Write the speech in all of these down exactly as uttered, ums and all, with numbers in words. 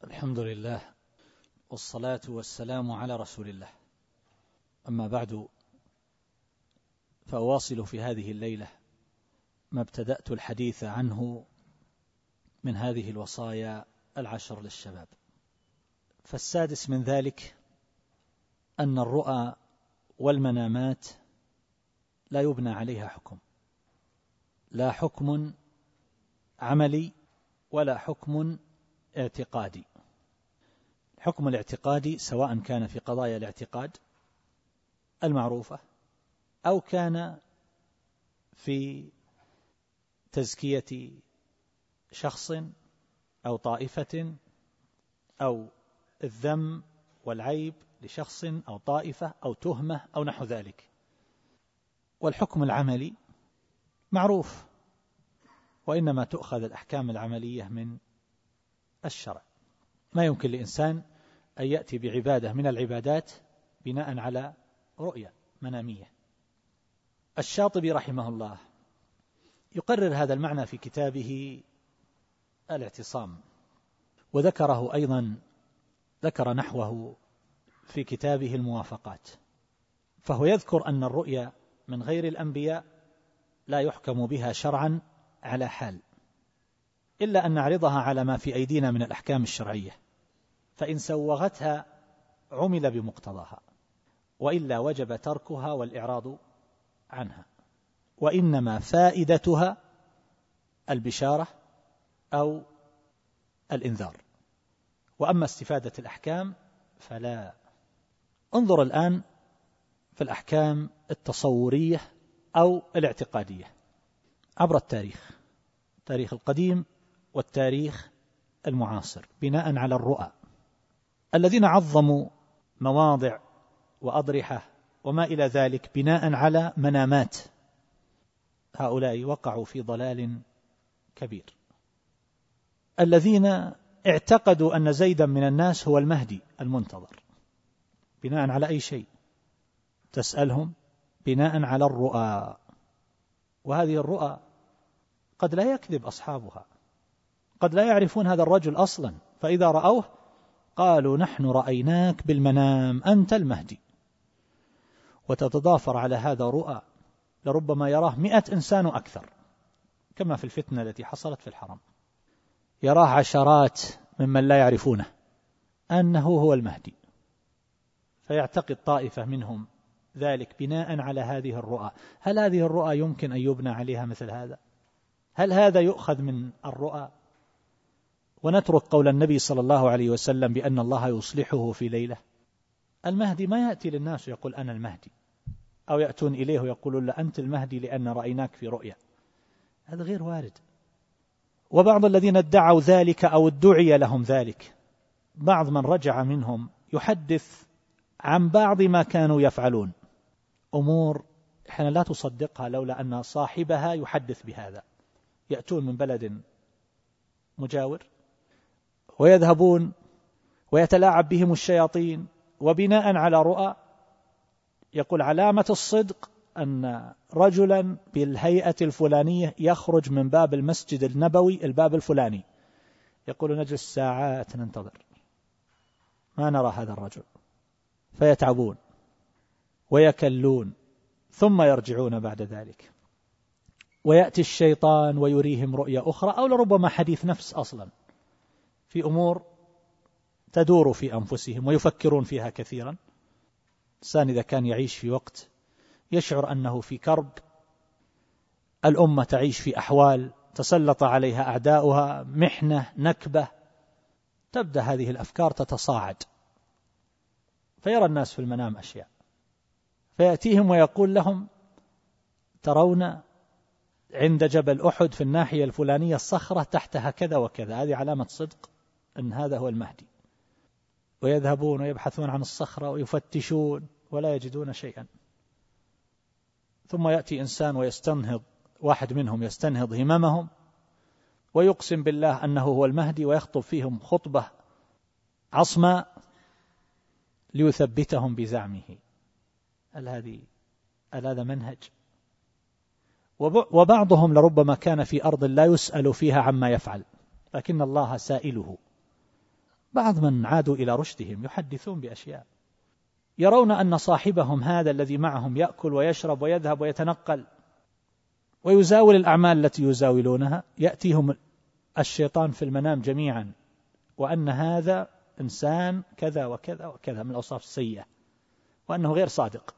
الحمد لله والصلاة والسلام على رسول الله. أما بعد، فأواصل في هذه الليلة ما ابتدأت الحديث عنه من هذه الوصايا العشر للشباب. فالسادس من ذلك أن الرؤى والمنامات لا يبنى عليها حكم، لا حكم عملي ولا حكم اعتقادي. الحكم الاعتقادي سواء كان في قضايا الاعتقاد المعروفة أو كان في تزكية شخص أو طائفة أو الذم والعيب لشخص أو طائفة أو تهمة أو نحو ذلك. والحكم العملي معروف، وإنما تؤخذ الأحكام العملية من الشرع. ما يمكن لإنسان أن يأتي بعبادة من العبادات بناء على رؤية منامية. الشاطبي رحمه الله يقرر هذا المعنى في كتابه الاعتصام، وذكره أيضا ذكر نحوه في كتابه الموافقات. فهو يذكر أن الرؤيا من غير الأنبياء لا يحكم بها شرعا على حال، إلا أن نعرضها على ما في أيدينا من الأحكام الشرعية، فإن سوغتها عمل بمقتضاها، وإلا وجب تركها والإعراض عنها، وإنما فائدتها البشارة أو الإنذار. وأما استفادة الأحكام فلا. انظر الآن في الأحكام التصورية أو الاعتقادية عبر التاريخ، التاريخ القديم والتاريخ المعاصر، بناء على الرؤى. الذين عظموا مواضع وأضرحة وما إلى ذلك بناء على منامات، هؤلاء وقعوا في ضلال كبير. الذين اعتقدوا أن زيدا من الناس هو المهدي المنتظر بناء على أي شيء؟ تسألهم بناء على الرؤى. وهذه الرؤى قد لا يكذب أصحابها، قد لا يعرفون هذا الرجل أصلا، فإذا رأوه قالوا نحن رأيناك بالمنام أنت المهدي. وتتضافر على هذا رؤى لربما يراه مئة إنسان أكثر، كما في الفتنة التي حصلت في الحرم، يراه عشرات ممن لا يعرفونه أنه هو المهدي، فيعتقد طائفة منهم ذلك بناء على هذه الرؤى. هل هذه الرؤى يمكن أن يبنى عليها مثل هذا؟ هل هذا يؤخذ من الرؤى؟ ونترك قول النبي صلى الله عليه وسلم بأن الله يصلحه في ليلة. المهدي ما يأتي للناس يقول أنا المهدي، أو يأتون إليه ويقولون لا أنت المهدي لأن رأيناك في رؤيا. هذا غير وارد. وبعض الذين ادعوا ذلك أو ادعي لهم ذلك، بعض من رجع منهم يحدث عن بعض ما كانوا يفعلون، أمور إحنا لا تصدقها لولا أن صاحبها يحدث بهذا. يأتون من بلد مجاور ويذهبون ويتلاعب بهم الشياطين، وبناء على رؤى يقول علامة الصدق أن رجلا بالهيئة الفلانية يخرج من باب المسجد النبوي الباب الفلاني. يقول نجلس ساعات ننتظر ما نرى هذا الرجل، فيتعبون ويكلون ثم يرجعون بعد ذلك، ويأتي الشيطان ويريهم رؤية أخرى، أو لربما حديث نفس أصلا في أمور تدور في أنفسهم ويفكرون فيها كثيرا. الإنسان إذا كان يعيش في وقت يشعر أنه في كرب، الأمة تعيش في أحوال تسلط عليها أعداؤها، محنة، نكبة، تبدأ هذه الأفكار تتصاعد، فيرى الناس في المنام أشياء، فيأتيهم ويقول لهم ترون عند جبل أحد في الناحية الفلانية الصخرة تحتها كذا وكذا، هذه علامة صدق أن هذا هو المهدي. ويذهبون ويبحثون عن الصخرة ويفتشون ولا يجدون شيئا. ثم يأتي إنسان ويستنهض، واحد منهم يستنهض هممهم ويقسم بالله أنه هو المهدي، ويخطب فيهم خطبة عصماء ليثبتهم بزعمه. هل هذه هل هذا منهج؟ وبعضهم لربما كان في أرض لا يسأل فيها عما يفعل، لكن الله سائله بعض من عادوا إلى رشدهم يحدثون بأشياء يرون أن صاحبهم هذا الذي معهم يأكل ويشرب ويذهب ويتنقل ويزاول الأعمال التي يزاولونها، يأتيهم الشيطان في المنام جميعا وأن هذا إنسان كذا وكذا وكذا من الأوصاف السيئة وأنه غير صادق،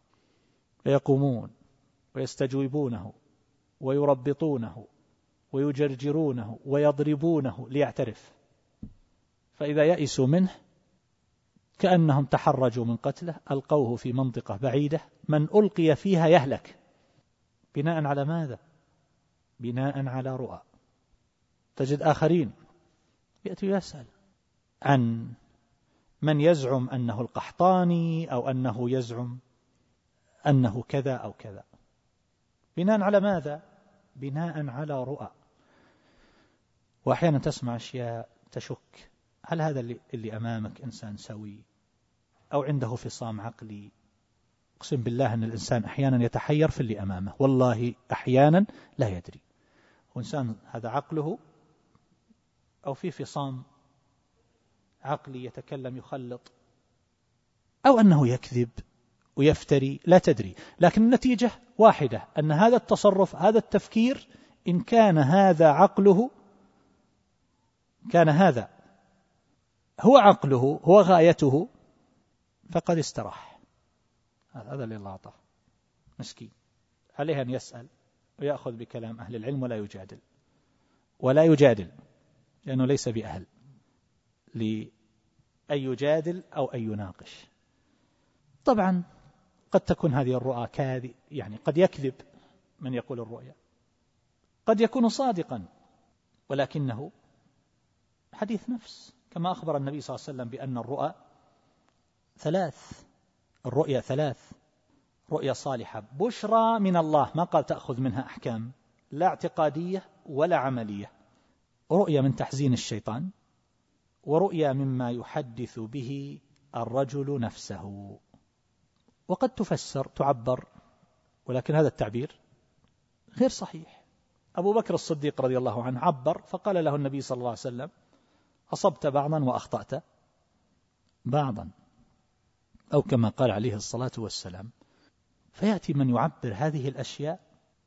فيقومون ويستجوبونه ويربطونه ويجرجرونه ويضربونه ليعترف، فإذا يئسوا منه كأنهم تحرجوا من قتله ألقوه في منطقة بعيدة من ألقي فيها يهلك. بناء على ماذا؟ بناء على رؤى. تجد آخرين يأتي يسأل عن من يزعم أنه القحطاني أو أنه يزعم أنه كذا أو كذا. بناء على ماذا؟ بناء على رؤى. وأحيانا تسمع أشياء تشك هل هذا اللي, اللي أمامك إنسان سوي أو عنده فصام عقلي. أقسم بالله أن الإنسان أحيانا يتحير في اللي أمامه، والله أحيانا لا يدري وإنسان هذا عقله أو في فصام عقلي يتكلم يخلط أو أنه يكذب ويفتري، لا تدري، لكن النتيجة واحدة أن هذا التصرف هذا التفكير إن كان هذا عقله كان هذا هو عقله هو غايته فقد استراح. هذا اللي الله أعطاه مسكين، عليه أن يسأل ويأخذ بكلام أهل العلم ولا يجادل ولا يجادل لأنه ليس بأهل لأن يجادل أو أن يناقش. طبعا قد تكون هذه الرؤى كاذب، يعني قد يكذب من يقول الرؤيا، قد يكون صادقا ولكنه حديث نفس، كما أخبر النبي صلى الله عليه وسلم بأن الرؤى ثلاث، الرؤيا ثلاث: رؤيا صالحة بشرى من الله، ما قال تأخذ منها أحكام لا اعتقادية ولا عملية، رؤيا من تحزين الشيطان، ورؤيا مما يحدث به الرجل نفسه. وقد تفسر تعبر، ولكن هذا التعبير غير صحيح. أبو بكر الصديق رضي الله عنه عبر فقال له النبي صلى الله عليه وسلم أصبت بعضا وأخطأت بعضا، أو كما قال عليه الصلاة والسلام. فيأتي من يعبر هذه الأشياء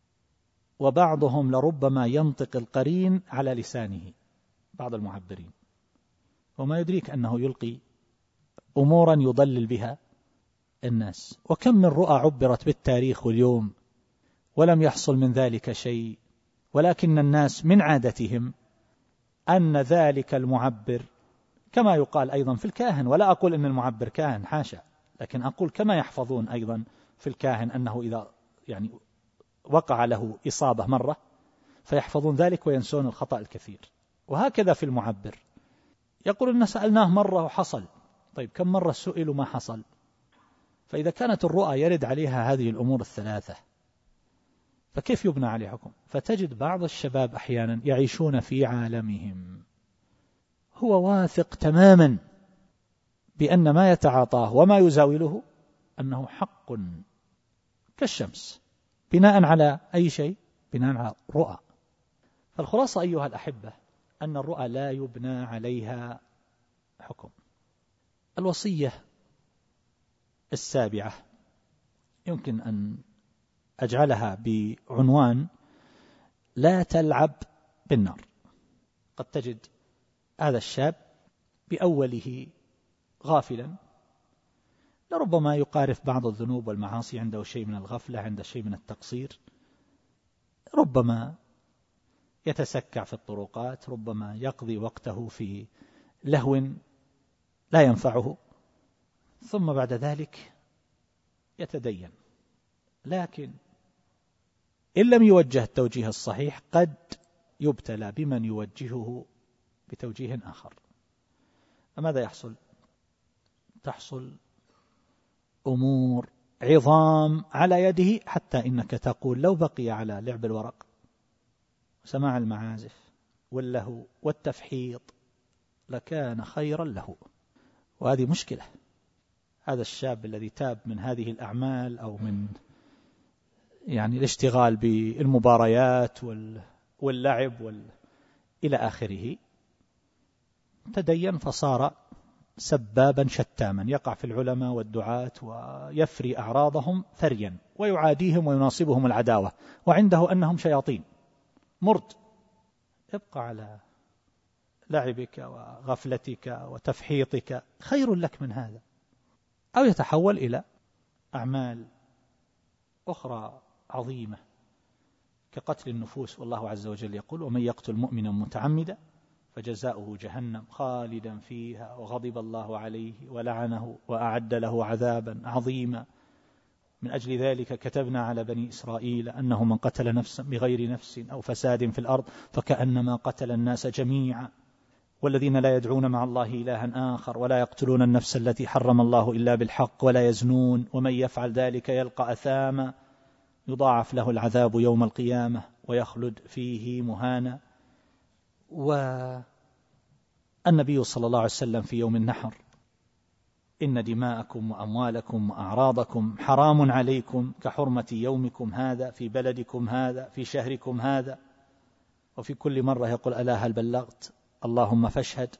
وبعضهم لربما ينطق القرين على لسانه، بعض المعبرين، وما يدريك أنه يلقي أمورا يضلل بها الناس. وكم من رؤى عبرت بالتاريخ واليوم ولم يحصل من ذلك شيء، ولكن الناس من عادتهم أن ذلك المعبر، كما يقال أيضا في الكاهن، ولا أقول أن المعبر كاهن حاشا، لكن أقول كما يحفظون أيضا في الكاهن أنه إذا يعني وقع له إصابة مرة فيحفظون ذلك وينسون الخطأ الكثير، وهكذا في المعبر يقول أن سألناه مرة وحصل، طيب كم مرة سئلوا ما حصل؟ فإذا كانت الرؤى يرد عليها هذه الأمور الثلاثة فكيف يبنى عليه حكم؟ فتجد بعض الشباب أحيانا يعيشون في عالمهم، هو واثق تماما بأن ما يتعاطاه وما يزاوله أنه حق كالشمس، بناء على أي شيء؟ بناء على رؤى. فالخلاصة أيها الأحبة أن الرؤى لا يبنى عليها حكم. الوصية السابعة يمكن أن أجعلها بعنوان لا تلعب بالنار. قد تجد هذا الشاب بأوله غافلا، لربما يقارف بعض الذنوب والمعاصي، عنده شيء من الغفلة، عنده شيء من التقصير، ربما يتسكع في الطرقات، ربما يقضي وقته في لهو لا ينفعه، ثم بعد ذلك يتدين. لكن إن لم يوجه التوجيه الصحيح قد يبتلى بمن يوجهه بتوجيه آخر، فماذا يحصل؟ تحصل أمور عظام على يده، حتى إنك تقول لو بقي على لعب الورق وسماع المعازف واللهو والتفحيط لكان خيرا له. وهذه مشكلة. هذا الشاب الذي تاب من هذه الأعمال أو من يعني الاشتغال بالمباريات واللعب وال... إلى آخره، تدين فصار سبابا شتاما، يقع في العلماء والدعاة ويفري أعراضهم ثريا ويعاديهم ويناصبهم العداوة، وعنده أنهم شياطين مرد. ابقى على لعبك وغفلتك وتفحيطك خير لك من هذا، أو يتحول إلى أعمال أخرى عظيمة كقتل النفوس، والله عز وجل يقول: ومن يقتل مؤمنا متعمدا فجزاؤه جهنم خالدا فيها وغضب الله عليه ولعنه وأعد له عذابا عظيما. من أجل ذلك كتبنا على بني إسرائيل أنه من قتل نفسا بغير نفس أو فساد في الأرض فكأنما قتل الناس جميعا. والذين لا يدعون مع الله إلها آخر ولا يقتلون النفس التي حرم الله إلا بالحق ولا يزنون ومن يفعل ذلك يلقى أثاما يضاعف له العذاب يوم القيامة ويخلد فيه مهانا. والنبي صلى الله عليه وسلم في يوم النحر: إن دماءكم وأموالكم وأعراضكم حرام عليكم كحرمة يومكم هذا في بلدكم هذا في شهركم هذا. وفي كل مرة يقول: ألا هل بلغت؟ اللهم فاشهد.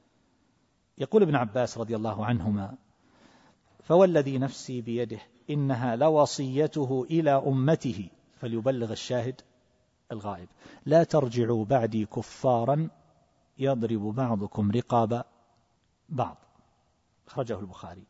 يقول ابن عباس رضي الله عنهما: فوالذي نفسي بيده إنها لوصيته إلى أمته فليبلغ الشاهد الغائب، لا ترجعوا بعدي كفارا يضرب بعضكم رقاب بعض. أخرجه البخاري.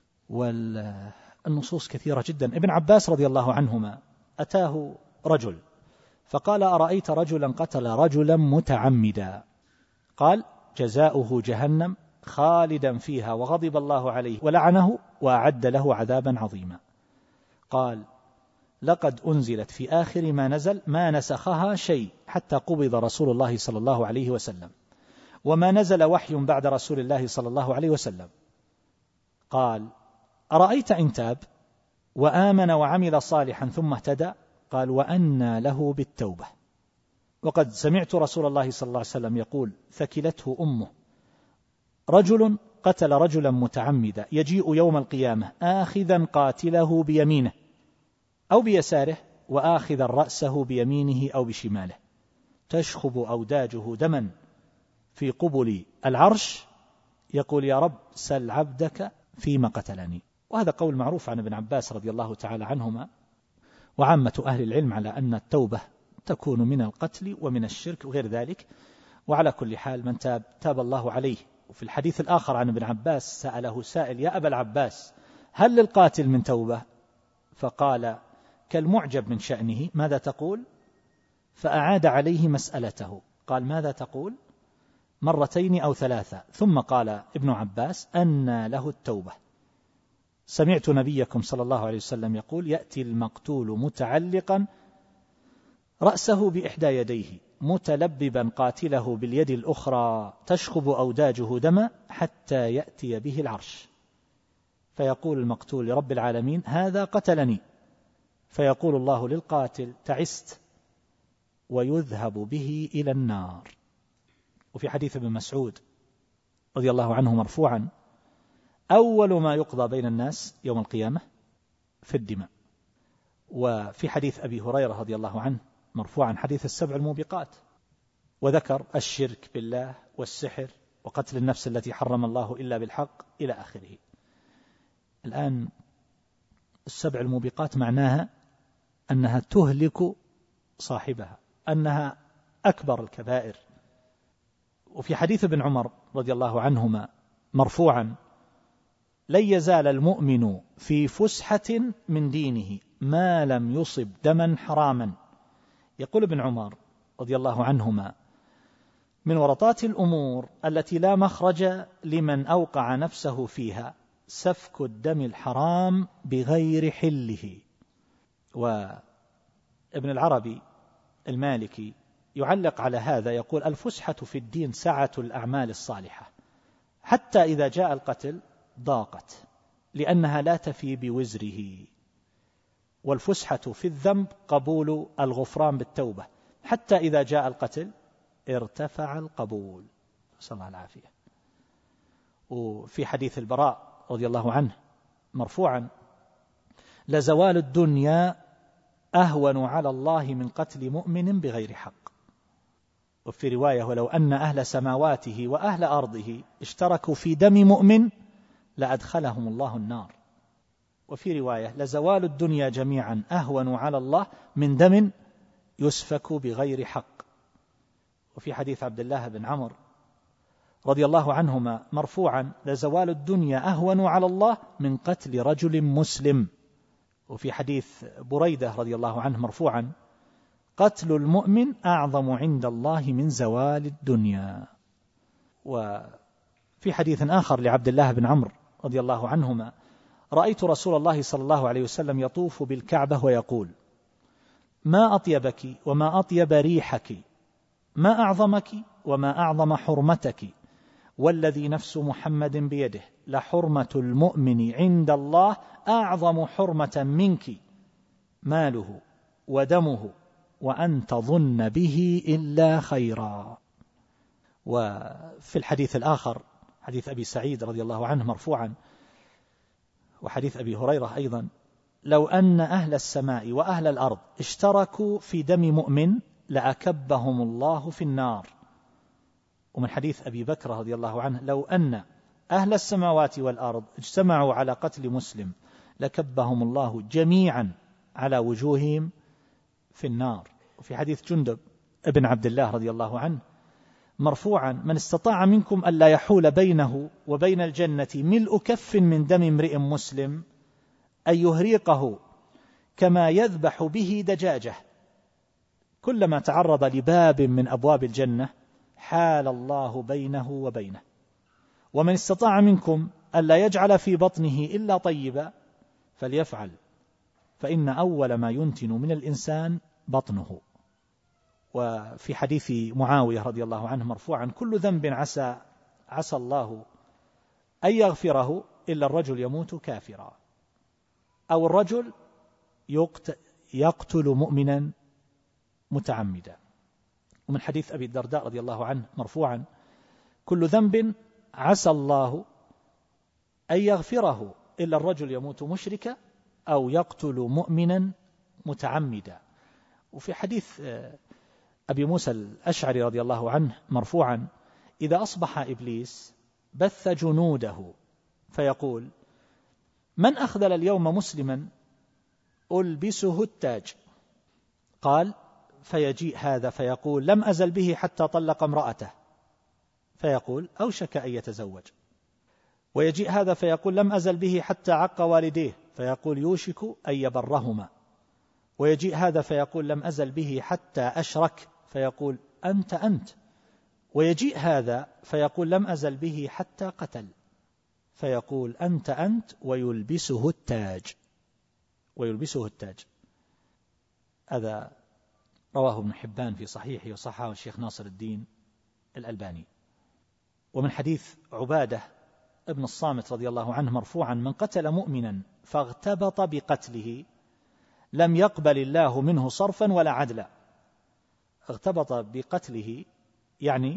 والنصوص كثيرة جدا. ابن عباس رضي الله عنهما أتاه رجل فقال: أرأيت رجلا قتل رجلا متعمدا؟ قال: جزاؤه جهنم خالدا فيها وغضب الله عليه ولعنه وأعد له عذابا عظيما. قال: لقد أنزلت في آخر ما نزل ما نسخها شيء حتى قبض رسول الله صلى الله عليه وسلم، وما نزل وحي بعد رسول الله صلى الله عليه وسلم. قال: أرأيت إن تاب وآمن وعمل صالحا ثم اهتدى؟ قال: وأنى له بالتوبة. وقد سمعت رسول الله صلى الله عليه وسلم يقول: ثكلته أمه. رجل قتل رجلا متعمدا يجيء يوم القيامة آخذا قاتله بيمينه أو بيساره وآخذا رأسه بيمينه أو بشماله، تشخب أوداجه دما في قبل العرش، يقول: يا رب سل عبدك فيما قتلني. وهذا قول معروف عن ابن عباس رضي الله تعالى عنهما. وعامة أهل العلم على أن التوبة تكون من القتل ومن الشرك وغير ذلك. وعلى كل حال من تاب تاب الله عليه. وفي الحديث الآخر عن ابن عباس سأله سائل: يا أبا العباس هل للقاتل من توبة؟ فقال كالمعجب من شأنه: ماذا تقول؟ فأعاد عليه مسألته. قال: ماذا تقول؟ مرتين أو ثلاثة. ثم قال ابن عباس: أنى له التوبة. سمعت نبيكم صلى الله عليه وسلم يقول: يأتي المقتول متعلقا رأسه بإحدى يديه متلببا قاتله باليد الأخرى تشخب أوداجه دما حتى يأتي به العرش، فيقول المقتول لرب العالمين: هذا قتلني. فيقول الله للقاتل: تعست، ويذهب به إلى النار. وفي حديث ابن مسعود رضي الله عنه مرفوعا: أول ما يقضى بين الناس يوم القيامة في الدماء. وفي حديث أبي هريرة رضي الله عنه مرفوعا حديث السبع الموبقات، وذكر الشرك بالله والسحر وقتل النفس التي حرم الله إلا بالحق إلى آخره. الآن السبع الموبقات معناها أنها تهلك صاحبها، أنها أكبر الكبائر. وفي حديث ابن عمر رضي الله عنهما مرفوعا: لن يزال المؤمن في فسحة من دينه ما لم يصب دما حراما. يقول ابن عمر رضي الله عنهما: من ورطات الأمور التي لا مخرج لمن أوقع نفسه فيها سفك الدم الحرام بغير حله. وابن العربي المالكي يعلق على هذا يقول: الفسحة في الدين سعة الأعمال الصالحة، حتى إذا جاء القتل ضاقت لأنها لا تفي بوزره. والفسحة في الذنب قبول الغفران بالتوبة، حتى إذا جاء القتل ارتفع القبول. صلى الله العافية. وفي حديث البراء رضي الله عنه مرفوعا: لزوال الدنيا أهون على الله من قتل مؤمن بغير حق. وفي رواية ولو أن أهل سماواته وأهل أرضه اشتركوا في دم مؤمن لأدخلهم الله النار. وفي رواية لزوال الدنيا جميعا أهون على الله من دم يسفك بغير حق. وفي حديث عبد الله بن عمرو رضي الله عنهما مرفوعا لزوال الدنيا أهون على الله من قتل رجل مسلم. وفي حديث بريدة رضي الله عنه مرفوعا قتل المؤمن أعظم عند الله من زوال الدنيا. وفي حديث آخر لعبد الله بن عمرو رضي الله عنهما رأيت رسول الله صلى الله عليه وسلم يطوف بالكعبة ويقول ما أطيبك وما أطيب ريحك، ما أعظمك وما أعظم حرمتك، والذي نفس محمد بيده لحرمة المؤمن عند الله أعظم حرمة منك ماله ودمه وأن تظن به إلا خيرا. وفي الحديث الآخر حديث أبي سعيد رضي الله عنه مرفوعا وحديث أبي هريرة أيضا لو أن أهل السماء وأهل الأرض اشتركوا في دم مؤمن لأكبهم الله في النار. ومن حديث أبي بكر رضي الله عنه لو أن أهل السماوات والأرض اجتمعوا على قتل مسلم لكبهم الله جميعا على وجوههم في النار. وفي حديث جندب ابن عبد الله رضي الله عنه مرفوعا من استطاع منكم ألا يحول بينه وبين الجنة ملء كف من دم امرئ مسلم أن يهريقه كما يذبح به دجاجة، كلما تعرض لباب من أبواب الجنة حال الله بينه وبينه. ومن استطاع منكم ألا يجعل في بطنه إلا طيبا فليفعل، فإن أول ما ينتن من الإنسان بطنه. وفي حديث معاوية رضي الله عنه مرفوعا كل ذنب عسى عسى الله أن يغفره إلا الرجل يموت كافرا، أو الرجل يقتل مؤمنا متعمدا. ومن حديث أبي الدرداء رضي الله عنه مرفوعا كل ذنب عسى الله أن يغفره إلا الرجل يموت مشركا أو يقتل مؤمنا متعمدا. وفي حديث أبي موسى الأشعري رضي الله عنه مرفوعا إذا أصبح إبليس بث جنوده فيقول من أخذل اليوم مسلما ألبسه التاج، قال فيجيء هذا فيقول لم أزل به حتى طلق امرأته، فيقول أوشك أن يتزوج. ويجيء هذا فيقول لم أزل به حتى عق والديه، فيقول يوشك أن يبرهما. ويجيء هذا فيقول لم أزل به حتى أشرك، فيقول أنت أنت. ويجيء هذا فيقول لم أزل به حتى قتل، فيقول أنت أنت ويلبسه التاج ويلبسه التاج. هذا رواه ابن حبان في صحيحه وصححه الشيخ ناصر الدين الألباني. ومن حديث عبادة ابن الصامت رضي الله عنه مرفوعا من قتل مؤمنا فاغتبط بقتله لم يقبل الله منه صرفا ولا عدلا. اغتبط بقتله يعني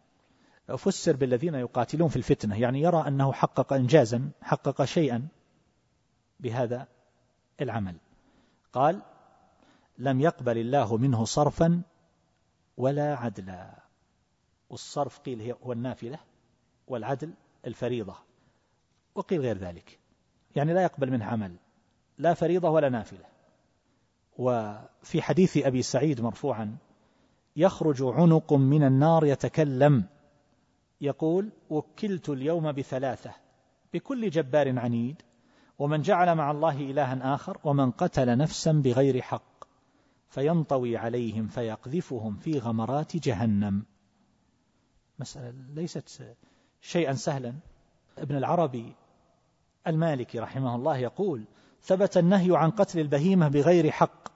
فسر بالذين يقاتلون في الفتنة، يعني يرى أنه حقق إنجازا، حقق شيئا بهذا العمل. قال لم يقبل الله منه صرفا ولا عدلا. والصرف قيل هو النافلة والعدل الفريضة، وقيل غير ذلك، يعني لا يقبل منه عمل لا فريضة ولا نافلة. وفي حديث أبي سعيد مرفوعا يخرج عنق من النار يتكلم يقول وكلت اليوم بثلاثة بكل جبار عنيد ومن جعل مع الله إلها آخر ومن قتل نفسا بغير حق، فينطوي عليهم فيقذفهم في غمرات جهنم. مسألة ليست شيئا سهلا. ابن العربي المالكي رحمه الله يقول ثبت النهي عن قتل البهيمة بغير حق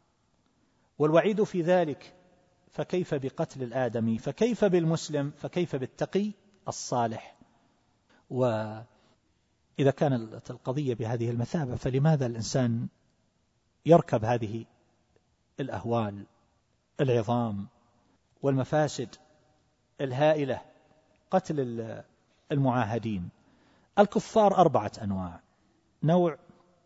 والوعيد في ذلك، فكيف بقتل الآدمي، فكيف بالمسلم، فكيف بالتقي الصالح. وإذا كانت القضية بهذه المثابة فلماذا الإنسان يركب هذه الأهوال العظام والمفاسد الهائلة؟ قتل المعاهدين. الكفار أربعة أنواع: نوع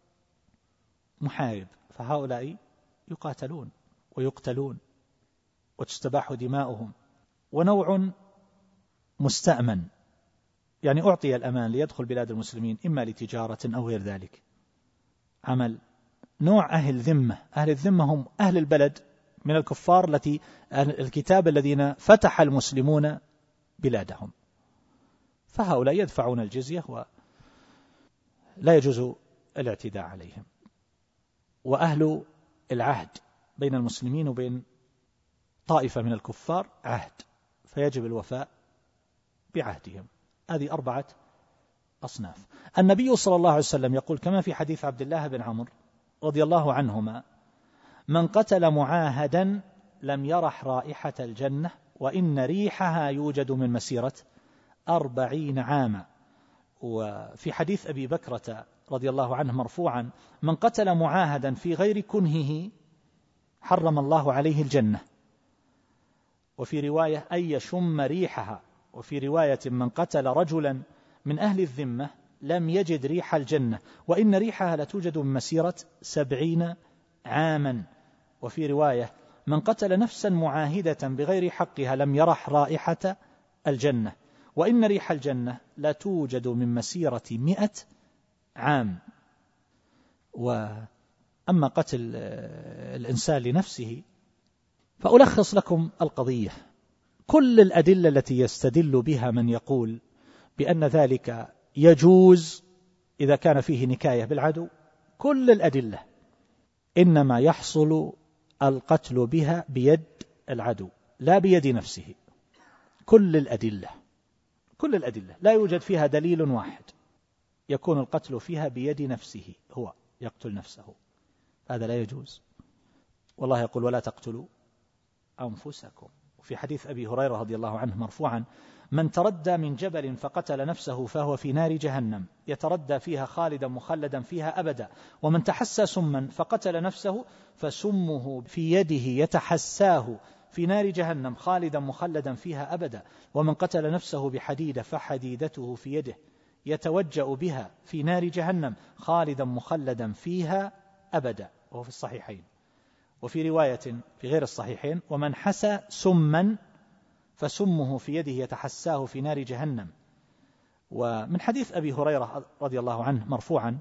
محارب، فهؤلاء يقاتلون ويقتلون وتستباح دماؤهم ونوع مستأمن، يعني أعطي الأمان ليدخل بلاد المسلمين إما لتجارة أو غير ذلك، عمل. نوع أهل ذمة، أهل الذمة هم أهل البلد من الكفار التي أهل الكتاب الذين فتح المسلمون بلادهم، فهؤلاء يدفعون الجزية ولا يجوز الاعتداء عليهم. وأهل العهد بين المسلمين وبين طائفة من الكفار عهد، فيجب الوفاء بعهدهم. هذه أربعة أصناف. النبي صلى الله عليه وسلم يقول كما في حديث عبد الله بن عمرو رضي الله عنهما: من قتل معاهدا لم يرح رائحة الجنة وإن ريحها يوجد من مسيرة أربعين عاما. وفي حديث أبي بكرة رضي الله عنه مرفوعا: من قتل معاهدا في غير كنهه حرم الله عليه الجنة. وفي رواية أن يشم ريحها. وفي رواية: من قتل رجلا من أهل الذمة لم يجد ريح الجنة وإن ريحها لتوجد من مسيرة سبعين عاما. وفي رواية: من قتل نفسا معاهدة بغير حقها لم يرح رائحة الجنة وإن ريح الجنة لتوجد من مسيرة مئة عام. وأما قتل الإنسان لنفسه فألخص لكم القضية. كل الأدلة التي يستدل بها من يقول بأن ذلك يجوز إذا كان فيه نكاية بالعدو، كل الأدلة إنما يحصل القتل بها بيد العدو لا بيد نفسه. كل الأدلة كل الأدلة لا يوجد فيها دليل واحد يكون القتل فيها بيد نفسه، هو يقتل نفسه، هذا لا يجوز. والله يقول: ولا تقتلوا أنفسكم. وفي حديث أبي هريرة رضي الله عنه مرفوعا: من تردى من جبل فقتل نفسه فهو في نار جهنم يتردى فيها خالدا مخلدا فيها أبدا، ومن تحسى سما فقتل نفسه فسمه في يده يتحساه في نار جهنم خالدا مخلدا فيها أبدا، ومن قتل نفسه بحديدة فحديدته في يده يتوجأ بها في نار جهنم خالدا مخلدا فيها أبدا، وهو في الصحيحين. وفي رواية في غير الصحيحين: ومن حسى سما فسمه في يده يتحساه في نار جهنم. ومن حديث أبي هريرة رضي الله عنه مرفوعا: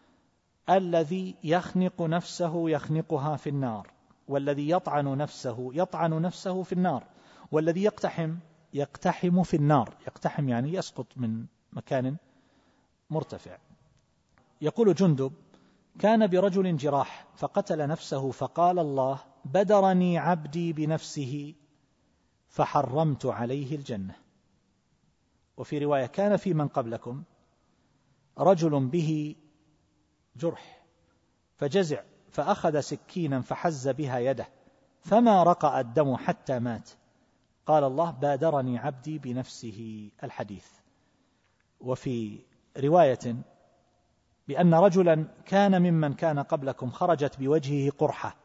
الذي يخنق نفسه يخنقها في النار، والذي يطعن نفسه يطعن نفسه في النار، والذي يقتحم يقتحم في النار. يقتحم يعني يسقط من مكان مرتفع. يقول جندب: كان برجل جراح فقتل نفسه فقال الله: بدرني عبدي بنفسه فحرمت عليه الجنة. وفي رواية: كان في من قبلكم رجل به جرح فجزع فأخذ سكينا فحز بها يده فما رقأ الدم حتى مات، قال الله: بادرني عبدي بنفسه. الحديث. وفي رواية بأن رجلا كان ممن كان قبلكم خرجت بوجهه قرحة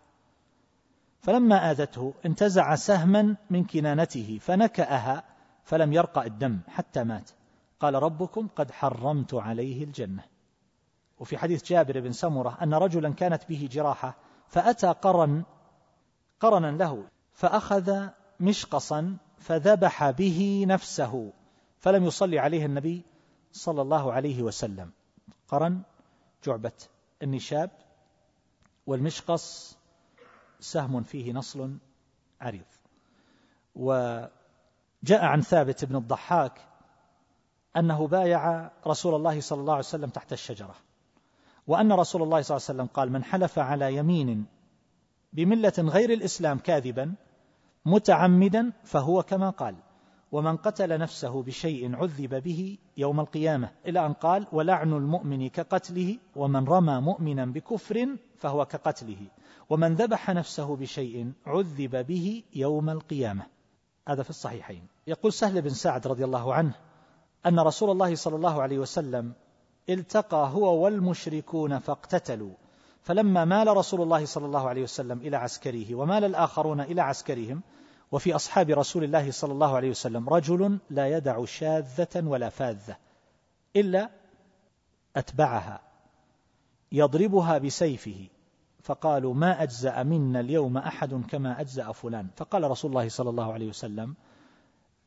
فلما آذته انتزع سهما من كنانته فنكأها فلم يرقأ الدم حتى مات، قال: ربكم قد حرمت عليه الجنة. وفي حديث جابر بن سمرة أن رجلا كانت به جراحة فأتى قرن قرنا له فأخذ مشقصا فذبح به نفسه فلم يصلي عليه النبي صلى الله عليه وسلم. قرن جعبة النشاب، والمشقص سهم فيه نصل عريض. وجاء عن ثابت بن الضحاك أنه بايع رسول الله صلى الله عليه وسلم تحت الشجرة، وأن رسول الله صلى الله عليه وسلم قال: من حلف على يمين بملة غير الإسلام كاذبا متعمدا فهو كما قال، ومن قتل نفسه بشيء عذب به يوم القيامة، إلى أن قال: ولعن المؤمن كقتله، ومن رمى مؤمنا بكفر فهو كقتله، ومن ذبح نفسه بشيء عذب به يوم القيامة. هذا في الصحيحين. يقول سهل بن سعد رضي الله عنه أن رسول الله صلى الله عليه وسلم التقى هو والمشركون فاقتتلوا، فلما مال رسول الله صلى الله عليه وسلم إلى عسكره ومال الآخرون إلى عسكرهم، وفي أصحاب رسول الله صلى الله عليه وسلم رجل لا يدع شاذة ولا فاذة إلا أتبعها يضربها بسيفه، فقالوا: ما أجزأ منا اليوم أحد كما أجزأ فلان. فقال رسول الله صلى الله عليه وسلم: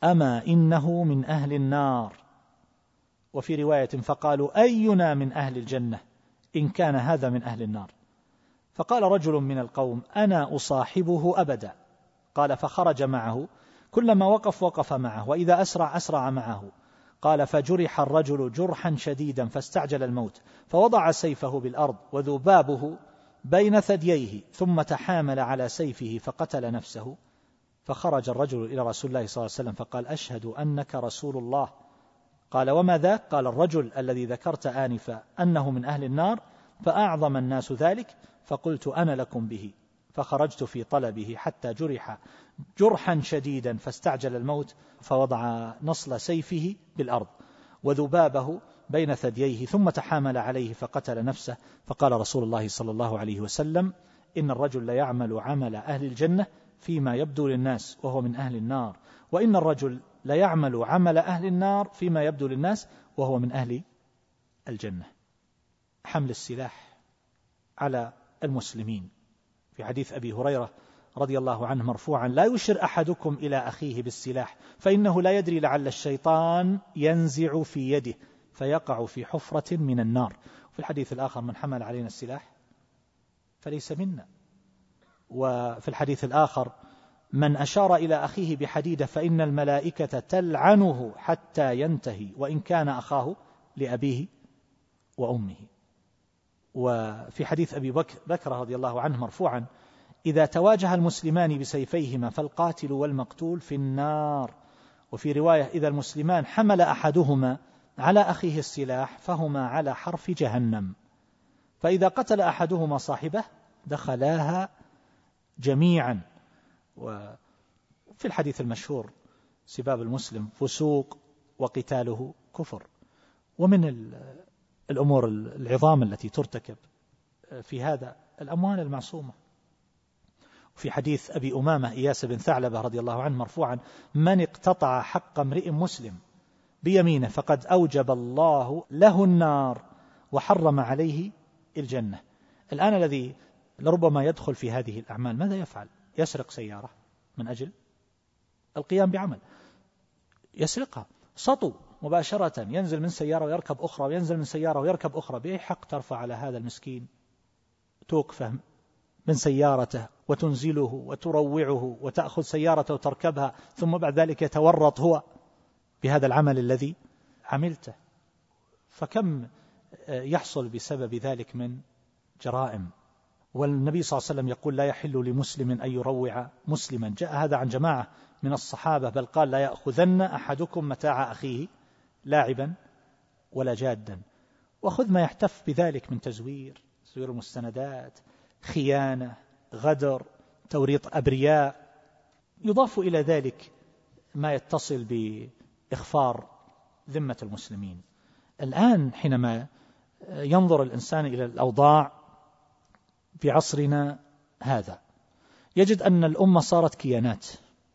أما إنه من أهل النار. وفي رواية فقالوا أينا من أهل الجنة إن كان هذا من أهل النار. فقال رجل من القوم أنا أصاحبه أبدا. قال فخرج معه، كلما وقف وقف معه، وإذا أسرع أسرع معه. قال فجرح الرجل جرحا شديدا فاستعجل الموت، فوضع سيفه بالأرض وذبابه بين ثدييه، ثم تحامل على سيفه فقتل نفسه. فخرج الرجل إلى رسول الله صلى الله عليه وسلم فقال أشهد أنك رسول الله. قال وما ذاك؟ قال الرجل الذي ذكرت آنفا أنه من أهل النار، فأعظم الناس ذلك، فقلت أنا لكم به، فخرجت في طلبه حتى جرح جرحا شديدا فاستعجل الموت، فوضع نصل سيفه بالأرض وذبابه بين ثدييه، ثم تحامل عليه فقتل نفسه. فقال رسول الله صلى الله عليه وسلم إن الرجل ليعمل عمل أهل الجنة فيما يبدو للناس وهو من أهل النار، وإن الرجل ليعمل عمل أهل النار فيما يبدو للناس وهو من أهل الجنة. حمل السلاح على المسلمين. في حديث أبي هريرة رضي الله عنه مرفوعا لا يشر أحدكم إلى أخيه بالسلاح فإنه لا يدري لعل الشيطان ينزع في يده فيقع في حفرة من النار. وفي الحديث الآخر من حمل علينا السلاح فليس منا. وفي الحديث الآخر من أشار إلى أخيه بحديدة فإن الملائكة تلعنه حتى ينتهي وإن كان أخاه لأبيه وأمه. وفي حديث أبي بكر, بكر رضي الله عنه مرفوعا إذا تواجه المسلمان بسيفيهما فالقاتل والمقتول في النار. وفي رواية إذا المسلمان حمل أحدهما على أخيه السلاح فهما على حرف جهنم، فإذا قتل أحدهما صاحبه دخلاها جميعا. وفي الحديث المشهور سباب المسلم فسوق وقتاله كفر. ومن الأمور العظام التي ترتكب في هذا الأموال المعصومة. في حديث أبي أمامة إياس بن ثعلبة رضي الله عنه مرفوعا من اقتطع حق امرئ مسلم بيمينه فقد أوجب الله له النار وحرم عليه الجنة. الآن الذي لربما يدخل في هذه الأعمال ماذا يفعل؟ يسرق سيارة من أجل القيام بعمل، يسرقها سطو مباشرة، ينزل من سيارة ويركب أخرى وينزل من سيارة ويركب أخرى. بأي حق ترفع على هذا المسكين توقفه من سيارته وتنزله وتروعه وتأخذ سيارته وتركبها، ثم بعد ذلك يتورط هو بهذا العمل الذي عملته؟ فكم يحصل بسبب ذلك من جرائم. والنبي صلى الله عليه وسلم يقول لا يحل لمسلم أن يروع مسلما. جاء هذا عن جماعة من الصحابة بل قال لا يأخذن أحدكم متاع أخيه لاعبا ولا جادا. وخذ ما يحتف بذلك من تزوير تزوير المستندات، خيانة، غدر، توريط أبرياء. يضاف إلى ذلك ما يتصل بإخفار ذمة المسلمين. الآن حينما ينظر الإنسان إلى الأوضاع في عصرنا هذا يجد أن الأمة صارت كيانات.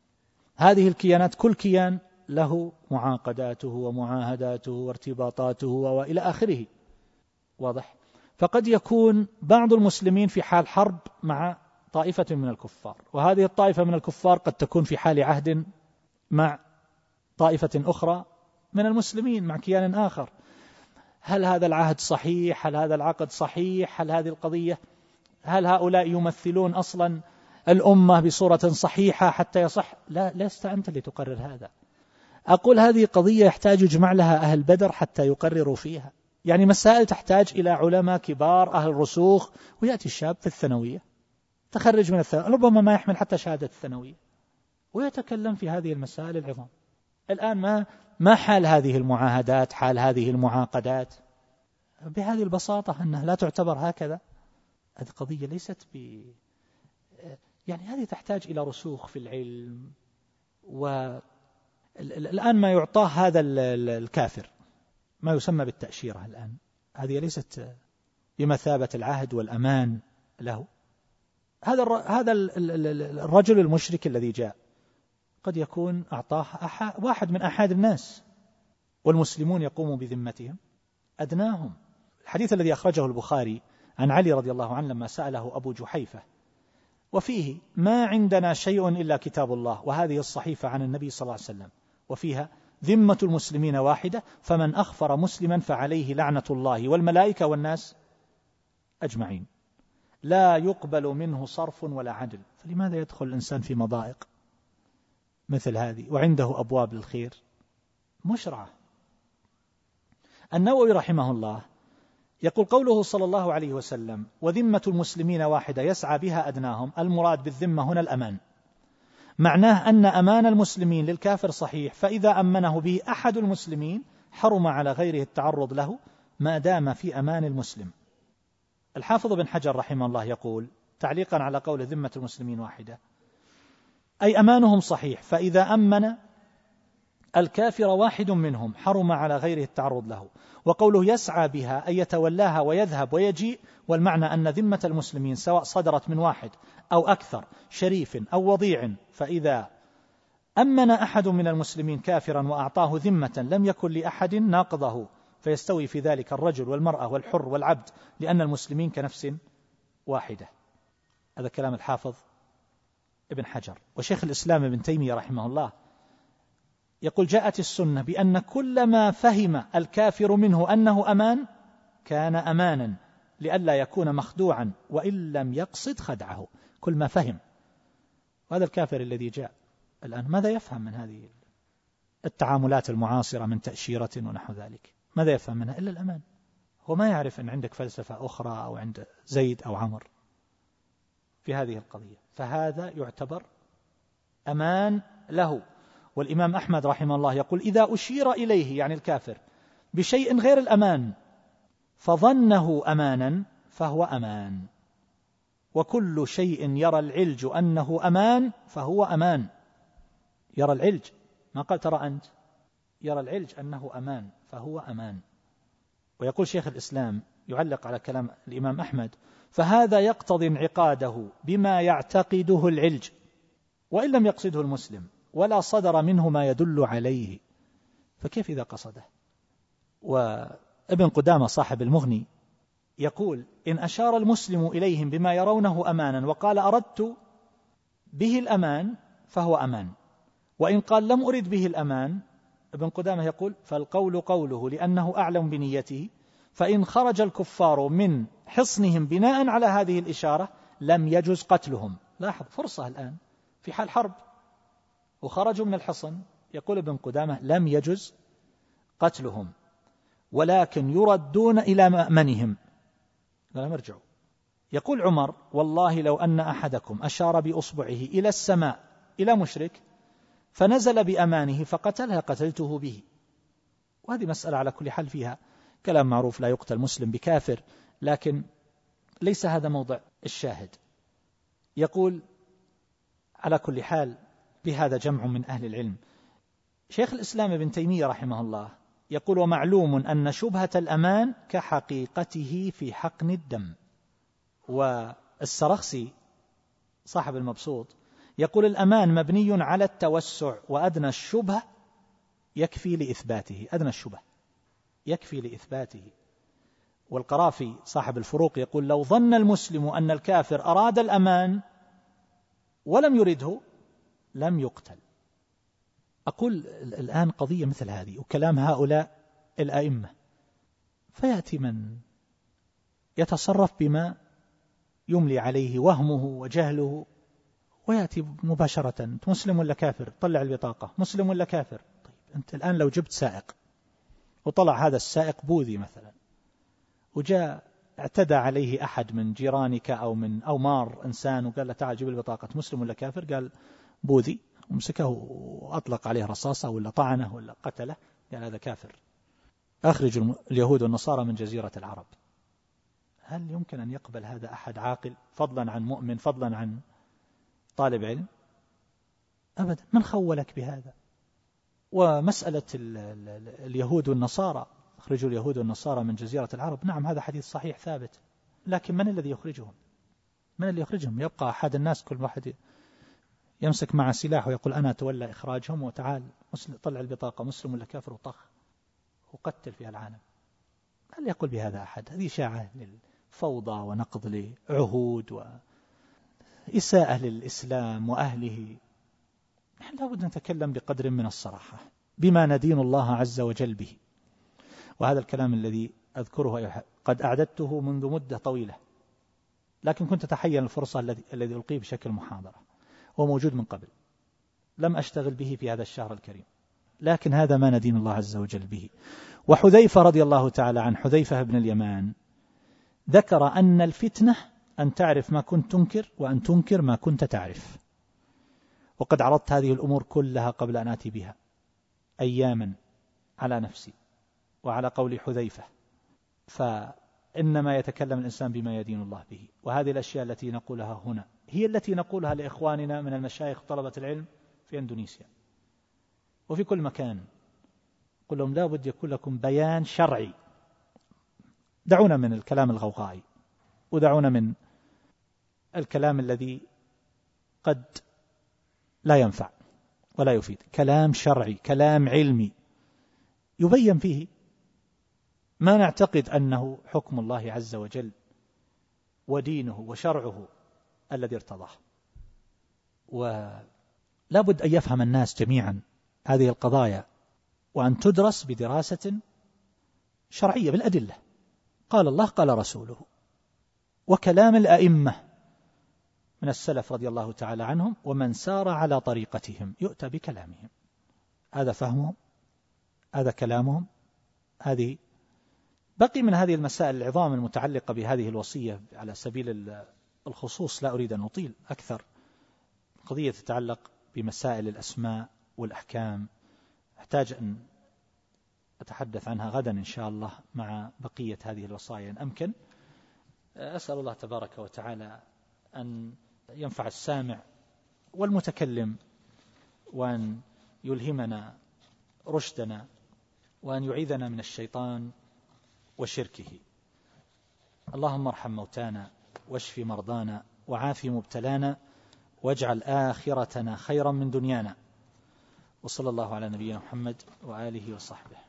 هذه الكيانات كل كيان له معاقداته ومعاهداته وارتباطاته وإلى آخره، واضح؟ فقد يكون بعض المسلمين في حال حرب مع طائفة من الكفار، وهذه الطائفة من الكفار قد تكون في حال عهد مع طائفة أخرى من المسلمين مع كيان آخر. هل هذا العهد صحيح؟ هل هذا العقد صحيح؟ هل هذه القضية هل هؤلاء يمثلون أصلا الأمة بصورة صحيحة حتى يصح؟ لا، لست أنت اللي تقرر هذا. أقول هذه قضية يحتاج يجمع لها أهل بدر حتى يقرروا فيها. يعني مسائل تحتاج إلى علماء كبار أهل رسوخ، ويأتي الشاب في الثانوية تخرج من الثانوية ربما ما يحمل حتى شهادة الثانوية ويتكلم في هذه المسائل العظام. الآن ما ما حال هذه المعاهدات، حال هذه المعاقدات بهذه البساطة أنها لا تعتبر هكذا. هذه قضية ليست ب يعني هذه تحتاج إلى رسوخ في العلم. والآن ما يعطاه هذا الكافر ما يسمى بالتأشيرة الآن، هذه ليست بمثابة العهد والأمان له. هذا هذا الرجل المشرك الذي جاء قد يكون أعطاه واحد من أحد الناس والمسلمون يقوموا بذمتهم أدناهم. الحديث الذي أخرجه البخاري عن علي رضي الله عنه لما سأله أبو جحيفة وفيه ما عندنا شيء إلا كتاب الله وهذه الصحيفة عن النبي صلى الله عليه وسلم وفيها ذمة المسلمين واحدة فمن أخفر مسلما فعليه لعنة الله والملائكة والناس أجمعين، لا يقبل منه صرف ولا عدل. فلماذا يدخل الإنسان في مضائق مثل هذه وعنده أبواب للخير مشرعة؟ النووي رحمه الله يقول قوله صلى الله عليه وسلم وذمة المسلمين واحدة يسعى بها أدناهم، المراد بالذمة هنا الأمان، معناه أن أمان المسلمين للكافر صحيح، فإذا أمنه به أحد المسلمين حرم على غيره التعرض له ما دام في أمان المسلم. الحافظ بن حجر رحمه الله يقول تعليقا على قول ذمة المسلمين واحدة أي أمانهم صحيح، فإذا أمن الكافر واحد منهم حرم على غيره التعرض له. وقوله يسعى بها أي يتولاها ويذهب ويجيء، والمعنى أن ذمة المسلمين سواء صدرت من واحد أو أكثر شريف أو وضيع، فإذا أمن أحد من المسلمين كافرا وأعطاه ذمة لم يكن لأحد ناقضه، فيستوي في ذلك الرجل والمرأة والحر والعبد، لأن المسلمين كنفس واحدة. هذا كلام الحافظ ابن حجر. وشيخ الإسلام ابن تيمية رحمه الله يقول جاءت السنة بأن كل ما فهم الكافر منه أنه أمان كان أمانا لئلا يكون مخدوعا وإن لم يقصد خدعه. كل ما فهم. وهذا الكافر الذي جاء الآن ماذا يفهم من هذه التعاملات المعاصرة من تأشيرة ونحو ذلك؟ ماذا يفهم منها إلا الأمان؟ هو ما يعرف أن عندك فلسفة أخرى أو عند زيد أو عمر في هذه القضية، فهذا يعتبر أمان له. والإمام أحمد رحمه الله يقول إذا أشير إليه يعني الكافر بشيء غير الأمان فظنه أمانا فهو أمان، وكل شيء يرى العلج أنه أمان فهو أمان. يرى العلج، ما قال ترى أنت، يرى العلج أنه أمان فهو أمان. ويقول شيخ الإسلام يعلق على كلام الإمام أحمد فهذا يقتضي انعقاده بما يعتقده العلج وإن لم يقصده المسلم ولا صدر منه ما يدل عليه، فكيف إذا قصده؟ وابن قدامة صاحب المغني يقول إن أشار المسلم إليهم بما يرونه أمانا وقال أردت به الأمان فهو أمان، وإن قال لم أرد به الأمان ابن قدامة يقول فالقول قوله لأنه أعلم بنيته، فإن خرج الكفار من حصنهم بناء على هذه الإشارة لم يجوز قتلهم. لاحظ فرصة الآن في حال حرب وخرجوا من الحصن، يقول ابن قدامة لم يجوز قتلهم ولكن يردون إلى مأمنهم لا مرجعوا. يقول عمر والله لو أن أحدكم أشار بأصبعه إلى السماء إلى مشرك فنزل بأمانه فقتلها قتلته به. وهذه مسألة على كل حال فيها كلام معروف، لا يقتل مسلم بكافر، لكن ليس هذا موضع الشاهد. يقول على كل حال بهذا جمع من أهل العلم. شيخ الإسلام ابن تيمية رحمه الله يقول ومعلوم أن شبهة الأمان كحقيقته في حقن الدم. والسرخسي صاحب المبسوط يقول الأمان مبني على التوسع وأدنى الشبهة يكفي لإثباته، أدنى الشبهة يكفي لإثباته. والقرافي صاحب الفروق يقول لو ظن المسلم أن الكافر أراد الأمان ولم يرده لم يقتل. أقول الآن قضية مثل هذه وكلام هؤلاء الأئمة، فيأتي من يتصرف بما يملي عليه وهمه وجهله ويأتي مباشرة مسلم ولا كافر، طلع البطاقة مسلم ولا كافر. طيب أنت الآن لو جبت سائق وطلع هذا السائق بوذي مثلا وجاء اعتدى عليه أحد من جيرانك أو من أومار إنسان وقال له تعال جيب البطاقة مسلم ولا كافر، قال بوذي ومسكه وأطلق عليه رصاصة ولا طعنه ولا قتله، قال هذا كافر، أخرج اليهود والنصارى من جزيرة العرب. هل يمكن أن يقبل هذا أحد عاقل فضلا عن مؤمن فضلا عن طالب علم؟ أبدا. من خولك بهذا؟ ومسألة اليهود والنصارى أخرجوا اليهود والنصارى من جزيرة العرب، نعم هذا حديث صحيح ثابت، لكن من الذي يخرجهم؟ من اللي يخرجهم؟ يبقى أحد الناس كل واحد يمسك مع سلاح ويقول أنا أتولى إخراجهم وتعال مسلم طلع البطاقة مسلم ولا كافر وطخ وقتل فيها العالم. هل يقول بهذا أحد؟ هذه شاعة للفوضى ونقض لعهود وإساءة للإسلام وأهله. نحن لابد نتكلم بقدر من الصراحة. بما ندين الله عز وجل به. وهذا الكلام الذي أذكره قد أعددته منذ مدة طويلة، لكن كنت أتحين الفرصة الذي الذي ألقيه بشكل محاضرة، هو موجود من قبل، لم أشتغل به في هذا الشهر الكريم، لكن هذا ما ندين الله عز وجل به. وحذيفة رضي الله تعالى عن حذيفة بن اليمان ذكر أن الفتنة أن تعرف ما كنت تنكر وأن تنكر ما كنت تعرف. وقد عرضت هذه الأمور كلها قبل أن آتي بها أياما على نفسي وعلى قول حذيفة، فإنما يتكلم الإنسان بما يدين الله به. وهذه الأشياء التي نقولها هنا هي التي نقولها لإخواننا من المشايخ طلبة العلم في إندونيسيا وفي كل مكان. قل لهم لا بد يكون لكم بيان شرعي، دعونا من الكلام الغوغائي ودعونا من الكلام الذي قد لا ينفع ولا يفيد. كلام شرعي، كلام علمي يبين فيه ما نعتقد أنه حكم الله عز وجل ودينه وشرعه الذي ارتضاه. ولا بد أن يفهم الناس جميعا هذه القضايا وأن تدرس بدراسة شرعية بالأدلة، قال الله قال رسوله، وكلام الأئمة من السلف رضي الله تعالى عنهم ومن سار على طريقتهم يؤتى بكلامهم. هذا فهمهم، هذا كلامهم. هذه بقي من هذه المسائل العظام المتعلقة بهذه الوصية على سبيل الخصوص، لا أريد أن أطيل أكثر. قضية تتعلق بمسائل الأسماء والأحكام أحتاج أن أتحدث عنها غدا إن شاء الله مع بقية هذه الوصايا إن أمكن. أسأل الله تبارك وتعالى أن ينفع السامع والمتكلم، وأن يلهمنا رشدنا، وأن يعيذنا من الشيطان وشركه. اللهم ارحم موتانا واشف مرضانا وعاف مبتلانا واجعل آخرتنا خيرا من دنيانا. وصلى الله على نبينا محمد وآله وصحبه.